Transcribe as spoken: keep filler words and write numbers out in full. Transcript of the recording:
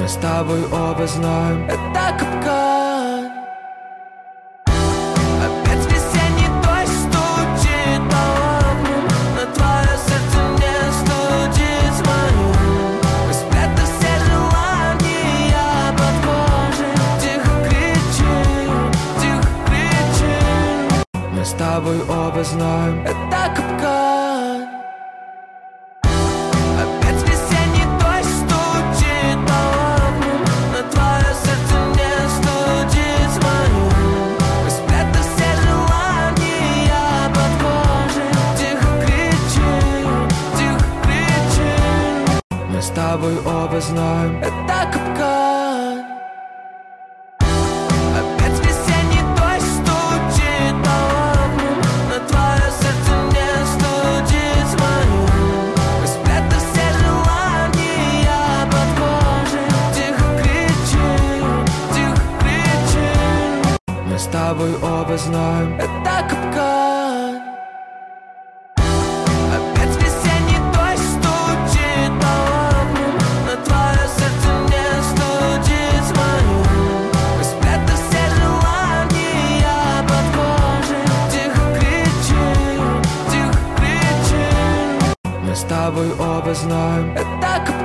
Мы с тобой оба знаем, это капкан. Опять весенний дождь стучит по окнам, но твое сердце не стучит в моем. Мы спрятали все желания под кожей. Тихо кричим, тихо кричим. Мы с тобой оба знаем, это капкан. Опять весенний дождь стучит по окнам, но твое сердце не стучит в моем. Мы спрятали все желания под кожей. Тихо кричим, тихо кричим. Мы с тобой оба знаем, это капкан. Опять весенний дождь стучит по окнам, но твое сердце не стучит в моем. Мы спрятали все желания под кожей. Тихо кричим, тихо кричим. Мы с тобой оба знаем, это капкан. Опять весенний дождь стучит по окнам, но твое сердце не стучит в моем. Мы спрятали все желания под кожей. Тихо кричим, тихо кричим. Мы с тобой оба знаем, это капкан.